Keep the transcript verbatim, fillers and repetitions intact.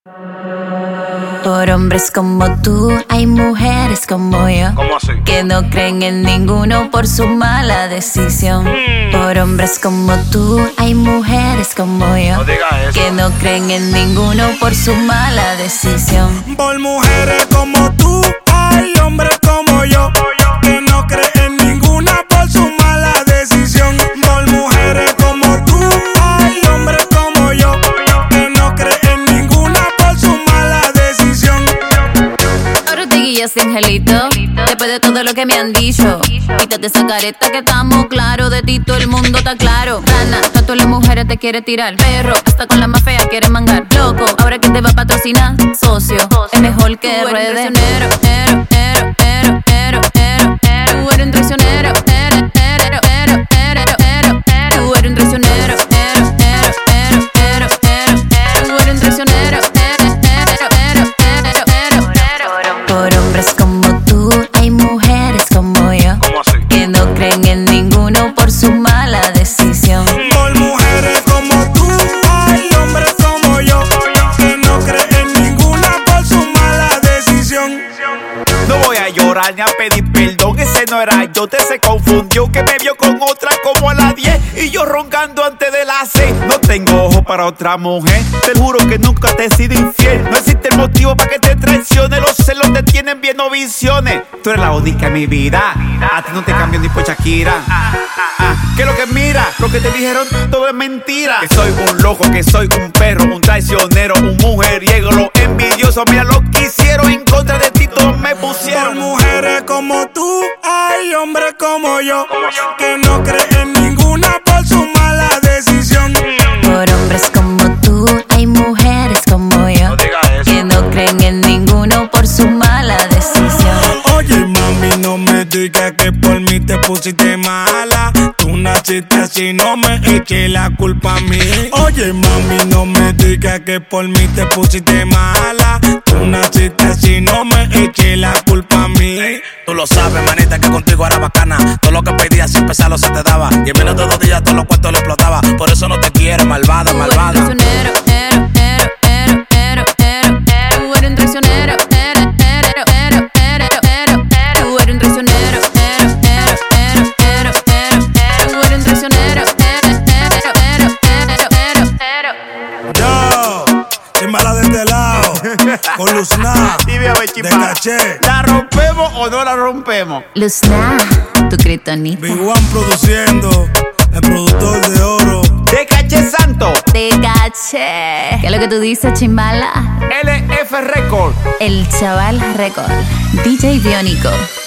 Por hombres como tú hay mujeres como yo. ¿Cómo así? Que no creen en ninguno por su mala decisión. Mm. Por hombres como tú hay mujeres como yo. No digas eso. Que no creen en ninguno por su mala decisión. Por mujeres como tú hay hombres como yo. Que no creen en ninguna por su mala decisión. Por mujeres como tú hay hombres como yo. Que no creen en ninguna por su mala decisión. Ahora te guías, angelito. Después de todo lo que me han dicho, quítate esa careta que estamos claros. De ti todo el mundo está claro. Rana, a todas las mujeres te quiere tirar. Perro, hasta con la más fea quiere mangar. Loco, ahora que te va a patrocinar, socio, es mejor que ruede. Tú eres un traicionero, ero, ero, ero, ero, ero. Tú eres un traicionero, ero, ero, ero, ero, ero, ero. Tú eres un traicionero, ero, ero, ero, ero, ero, ero. Tú eres un traicionero, ero, ero, ero, ero, ero. Por hombres como tú hay mujeres como yo. ¿Cómo así? Que no creen en ninguno por su mala decisión. Por mujeres como tú hay hombres como yo. Que no creen en ninguna por su mala decisión. No voy a llorar ni a pedir perdón, ese no era yo, te se confundió, que me vio con otra como a las diez y yo roncando antes de las seis. No tengo ojo para otra mujer, te juro que nunca te he sido infiel. No existe el motivo para que te traicione, los celos te tienen bien o visiones. Tú eres la única en mi vida, a ti no te cambio ni por Shakira. Ah, ¿qué es lo que mira? Lo que te dijeron todo es mentira. Que soy un loco, que soy un perro, un traicionero, un mujeriego, los envidiosos, mira lo que hicieron en contra de ti, todos me Por pusieron. mujeres como tú hay hombres como yo. Que no creen en ninguna por su mala decisión. Por hombres como tú hay mujeres como yo. No digas eso. Que no creen en ninguno por su mala decisión. Oye mami, no me digas que por mí te pusiste mala. Tú naciste así, no me eches la culpa a mí. Oye mami, no me digas que por mí te pusiste mala. Tú naciste así, no me eches la culpa a mí. Tú lo sabes, manita, que contigo era bacana. Todo lo que pedías sin pesarlo se te daba. Y en menos de dos días todos los cuentos le explotaba. Por eso no te quiero, malvada, Tú eres un malvada. traicionero, ero, ero, ero, ero, ero, ero. Tú eres un traicionero, ero, ero, ero, ero, ero, ero. Tú eres un traicionero, ero, ero, ero, ero, ero, ero. Tú eres un traicionero, ero, ero, ero, ero, ero, ero. Yo, soy mala de este lado. Con Luzna, Dime a ver, de chipá, caché. ¿la rompemos o no la rompemos? Luzna, tu kryptonita. Big One produciendo, el productor de oro. De Caché Santo, Te caché. ¿Qué es lo que tú dices, chimbala? L F Record. El chaval record. D J Bionico.